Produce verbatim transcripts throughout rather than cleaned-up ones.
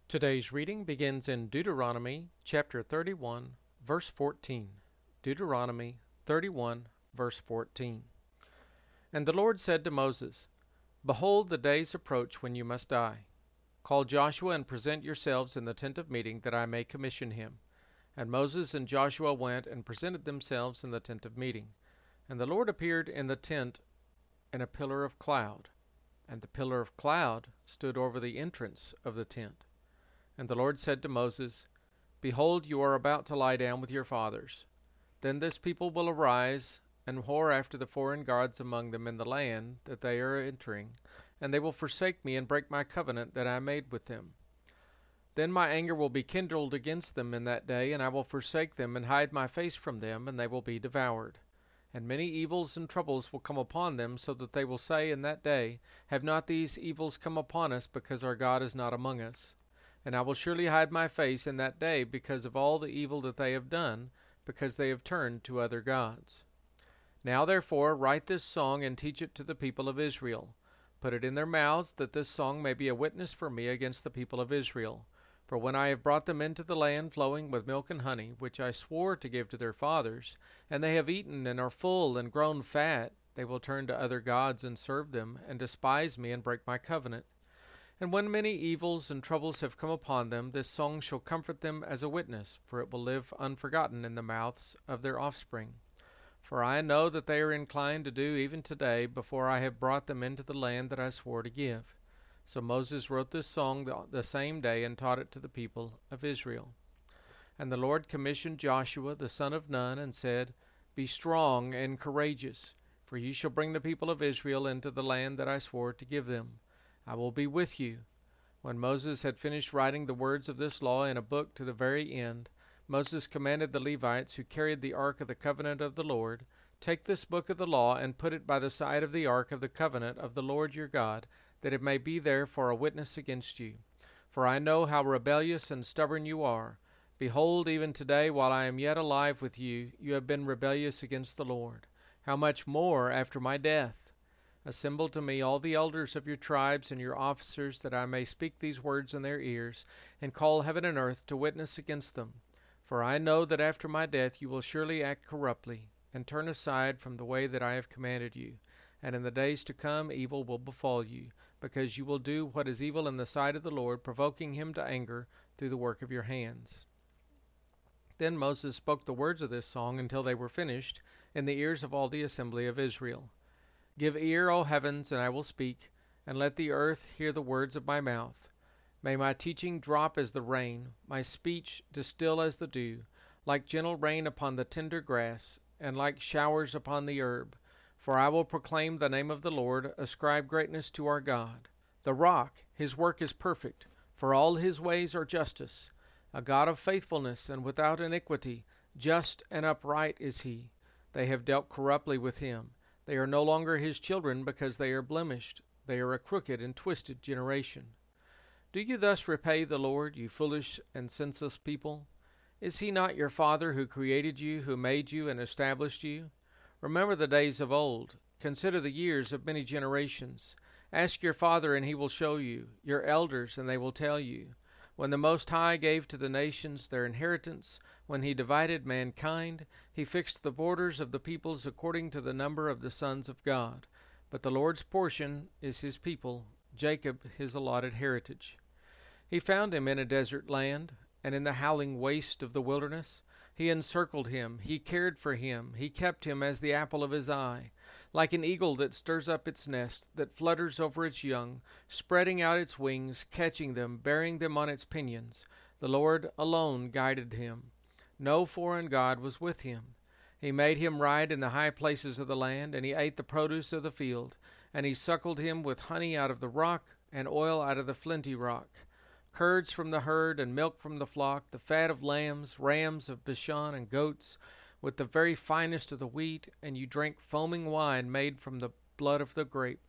Today's reading begins in Deuteronomy chapter thirty-one, verse fourteen. Deuteronomy thirty-one, verse fourteen. And the Lord said to Moses, Behold, the days approach when you must die. Call Joshua and present yourselves in the tent of meeting, that I may commission him. And Moses and Joshua went and presented themselves in the tent of meeting. And the Lord appeared in the tent in a pillar of cloud, and the pillar of cloud stood over the entrance of the tent. And the Lord said to Moses, Behold, you are about to lie down with your fathers. Then this people will arise and whore after the foreign gods among them in the land that they are entering, and they will forsake me and break my covenant that I made with them. Then my anger will be kindled against them in that day, and I will forsake them and hide my face from them, and they will be devoured. And many evils and troubles will come upon them, so that they will say in that day, Have not these evils come upon us, because our God is not among us? And I will surely hide my face in that day because of all the evil that they have done, because they have turned to other gods. Now therefore write this song and teach it to the people of Israel. Put it in their mouths, that this song may be a witness for me against the people of Israel. For when I have brought them into the land flowing with milk and honey, which I swore to give to their fathers, and they have eaten and are full and grown fat, they will turn to other gods and serve them, and despise me and break my covenant. And when many evils and troubles have come upon them, this song shall comfort them as a witness, for it will live unforgotten in the mouths of their offspring. For I know that they are inclined to do even today, before I have brought them into the land that I swore to give. So Moses wrote this song the, the same day and taught it to the people of Israel. And the Lord commissioned Joshua the son of Nun, and said, Be strong and courageous, for ye shall bring the people of Israel into the land that I swore to give them. I will be with you. When Moses had finished writing the words of this law in a book to the very end, Moses commanded the Levites who carried the ark of the covenant of the Lord, Take this book of the law and put it by the side of the ark of the covenant of the Lord your God, that it may be there for a witness against you. For I know how rebellious and stubborn you are. Behold, even today, while I am yet alive with you, you have been rebellious against the Lord. How much more after my death? Assemble to me all the elders of your tribes and your officers, that I may speak these words in their ears, and call heaven and earth to witness against them. For I know that after my death you will surely act corruptly, and turn aside from the way that I have commanded you. And in the days to come evil will befall you, because you will do what is evil in the sight of the Lord, provoking him to anger through the work of your hands. Then Moses spoke the words of this song until they were finished, in the ears of all the assembly of Israel. Give ear, O heavens, and I will speak, and let the earth hear the words of my mouth. May my teaching drop as the rain, my speech distill as the dew, like gentle rain upon the tender grass, and like showers upon the herb. For I will proclaim the name of the Lord, ascribe greatness to our God. The rock, his work is perfect, for all his ways are justice. A God of faithfulness and without iniquity, just and upright is he. They have dealt corruptly with him. They are no longer his children, because they are blemished. They are a crooked and twisted generation. Do you thus repay the Lord, you foolish and senseless people? Is he not your Father who created you, who made you and established you? Remember the days of old. Consider the years of many generations. Ask your father, and he will show you, your elders, and they will tell you. When the Most High gave to the nations their inheritance, when he divided mankind, he fixed the borders of the peoples according to the number of the sons of God. But the Lord's portion is his people, Jacob his allotted heritage. He found him in a desert land, and in the howling waste of the wilderness. He encircled him, he cared for him, he kept him as the apple of his eye. Like an eagle that stirs up its nest, that flutters over its young, spreading out its wings, catching them, bearing them on its pinions, the Lord alone guided him. No foreign god was with him. He made him ride in the high places of the land, and he ate the produce of the field, and he suckled him with honey out of the rock, and oil out of the flinty rock. Curds from the herd, and milk from the flock, the fat of lambs, rams of Bashan, and goats, with the very finest of the wheat, and you drank foaming wine made from the blood of the grape.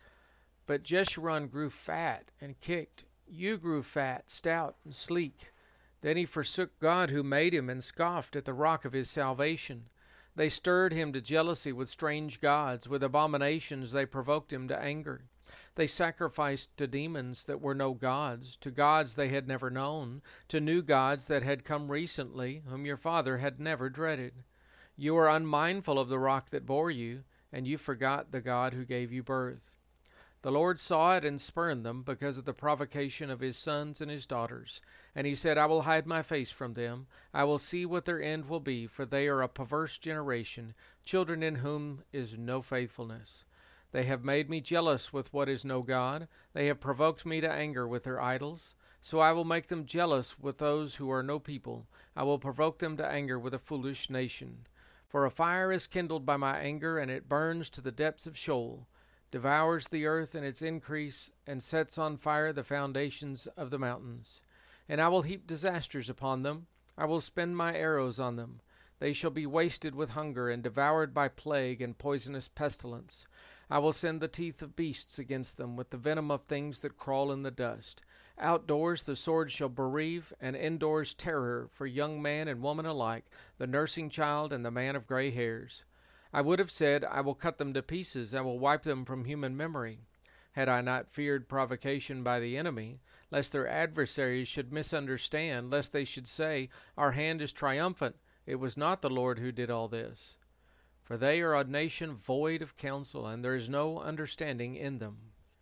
But Jeshurun grew fat and kicked. You grew fat, stout, and sleek. Then he forsook God who made him, and scoffed at the rock of his salvation. They stirred him to jealousy with strange gods. With abominations they provoked him to anger. They sacrificed to demons that were no gods, to gods they had never known, to new gods that had come recently, whom your father had never dreaded. You were unmindful of the rock that bore you, and you forgot the God who gave you birth. The Lord saw it and spurned them because of the provocation of his sons and his daughters. And he said, I will hide my face from them. I will see what their end will be, for they are a perverse generation, children in whom is no faithfulness. They have made me jealous with what is no God. They have provoked me to anger with their idols. So I will make them jealous with those who are no people. I will provoke them to anger with a foolish nation. For a fire is kindled by my anger, and it burns to the depths of Sheol, devours the earth and its increase, and sets on fire the foundations of the mountains. And I will heap disasters upon them. I will spend my arrows on them. They shall be wasted with hunger, and devoured by plague and poisonous pestilence. I will send the teeth of beasts against them, with the venom of things that crawl in the dust. Outdoors the sword shall bereave, and indoors terror for young man and woman alike, the nursing child and the man of gray hairs. I would have said, I will cut them to pieces, I will wipe them from human memory, had I not feared provocation by the enemy, lest their adversaries should misunderstand, lest they should say, Our hand is triumphant, it was not the Lord who did all this. For they are a nation void of counsel, and there is no understanding in them.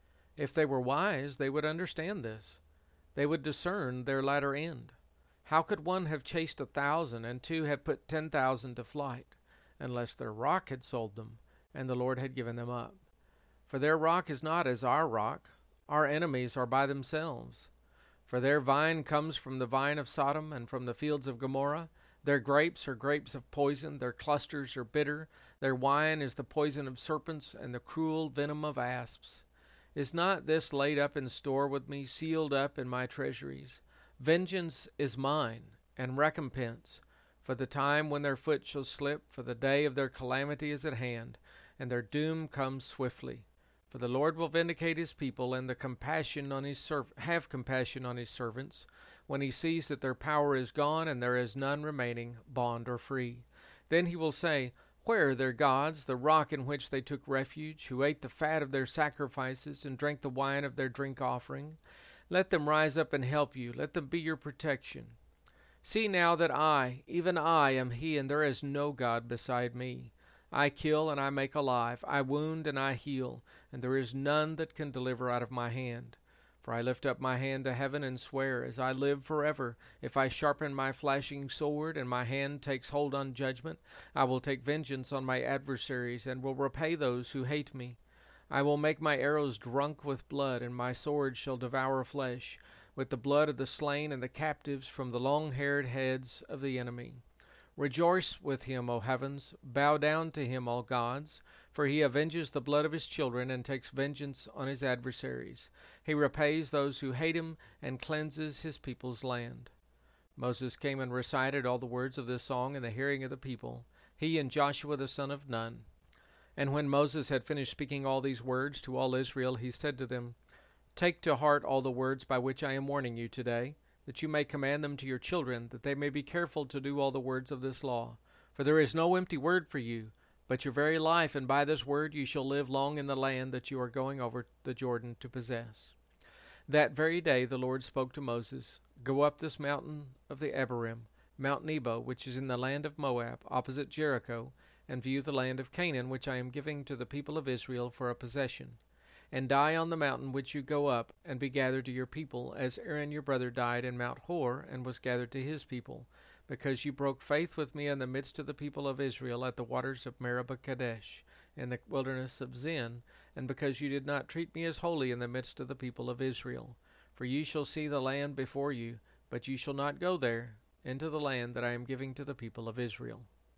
If they were wise, they would understand this. They would discern their latter end. How could one have chased a thousand, and two have put ten thousand to flight, unless their rock had sold them, and the Lord had given them up? For their rock is not as our rock. Our enemies are by themselves. For their vine comes from the vine of Sodom, and from the fields of Gomorrah. Their grapes are grapes of poison, their clusters are bitter. Their wine is the poison of serpents, and the cruel venom of asps. Is not this laid up in store with me, sealed up in my treasuries? Vengeance is mine, and recompense, for the time when their foot shall slip, for the day of their calamity is at hand, and their doom comes swiftly. For the Lord will vindicate his people, and the compassion on his serv- have compassion on his servants, when he sees that their power is gone, and there is none remaining, bond or free. Then he will say, Where are their gods, the rock in which they took refuge, who ate the fat of their sacrifices, and drank the wine of their drink offering? Let them rise up and help you, let them be your protection. See now that I, even I, am he, and there is no God beside me. I kill and I make alive, I wound and I heal, and there is none that can deliver out of my hand. For I lift up my hand to heaven and swear, as I live forever, if I sharpen my flashing sword, and my hand takes hold on judgment, I will take vengeance on my adversaries, and will repay those who hate me. I will make my arrows drunk with blood, and my sword shall devour flesh, with the blood of the slain and the captives from the long-haired heads of the enemy. Rejoice with him, O heavens, bow down to him, all gods, for he avenges the blood of his children and takes vengeance on his adversaries. He repays those who hate him and cleanses his people's land. Moses came and recited all the words of this song in the hearing of the people, he and Joshua the son of Nun. And when Moses had finished speaking all these words to all Israel, he said to them, Take to heart all the words by which I am warning you today, that you may command them to your children, that they may be careful to do all the words of this law. For there is no empty word for you, but your very life, and by this word you shall live long in the land that you are going over the Jordan to possess. That very day the Lord spoke to Moses, Go up this mountain of the Abarim, Mount Nebo, which is in the land of Moab, opposite Jericho, and view the land of Canaan, which I am giving to the people of Israel for a possession. And die on the mountain which you go up, and be gathered to your people, as Aaron your brother died in Mount Hor, and was gathered to his people, because you broke faith with me in the midst of the people of Israel at the waters of Meribah Kadesh, in the wilderness of Zin, and because you did not treat me as holy in the midst of the people of Israel. For you shall see the land before you, but you shall not go there, into the land that I am giving to the people of Israel.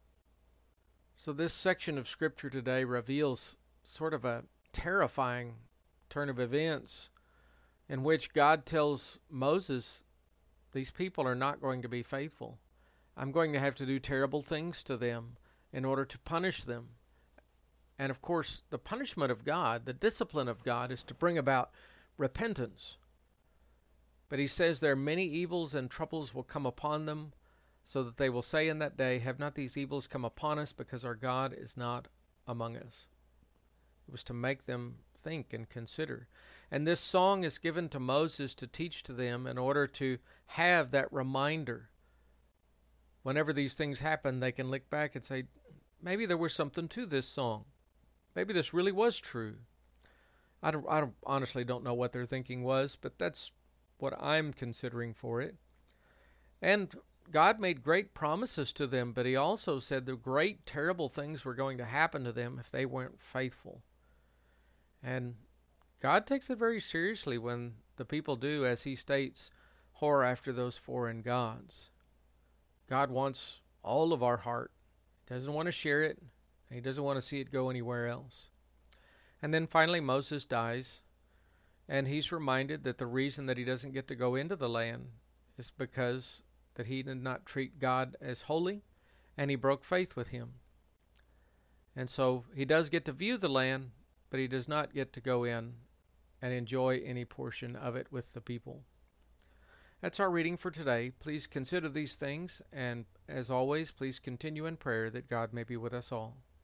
So this section of Scripture today reveals sort of a terrifying turn of events in which God tells Moses, these people are not going to be faithful. I'm going to have to do terrible things to them in order to punish them. And of course, the punishment of God, the discipline of God, is to bring about repentance. But he says there are many evils and troubles will come upon them, so that they will say in that day, Have not these evils come upon us, because our God is not among us? It was to make them think and consider. And this song is given to Moses to teach to them in order to have that reminder. Whenever these things happen, they can look back and say, maybe there was something to this song. Maybe this really was true. I, don't, I don't, honestly don't know what their thinking was, but that's what I'm considering for it. And God made great promises to them, but he also said the great, terrible things were going to happen to them if they weren't faithful. And God takes it very seriously when the people do, as he states, whore after those foreign gods. God wants all of our heart. He doesn't want to share it. And he doesn't want to see it go anywhere else. And then finally Moses dies, and he's reminded that the reason that he doesn't get to go into the land is because that he did not treat God as holy, and he broke faith with him. And so he does get to view the land, but he does not get to go in and enjoy any portion of it with the people. That's our reading for today. Please consider these things, and as always, please continue in prayer that God may be with us all.